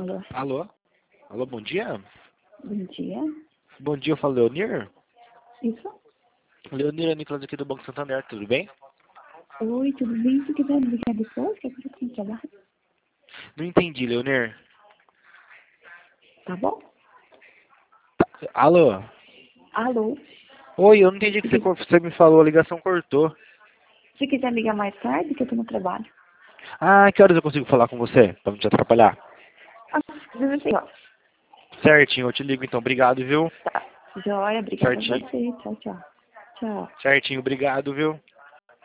Alô? Alô? Alô, bom dia? Bom dia. Bom dia, eu falo Leonir. Isso? Leonir é Nicolas aqui do Banco Santander, tudo bem? Oi, tudo bem? Se quiser me ligar depois, que agora eu tô no trabalho. Não entendi, Leonir. Tá bom? Alô? Alô? Oi, eu não entendi o que você me falou, a ligação cortou. Se quiser ligar mais tarde, que eu tô no trabalho. Ah, que horas eu consigo falar com você, pra não te atrapalhar? Às 16 horas. Certinho, eu te ligo então, obrigado, viu? Tá. Joia, obrigada a Certinho. você. Tchau, tchau. Tchau. Certinho, obrigado, viu?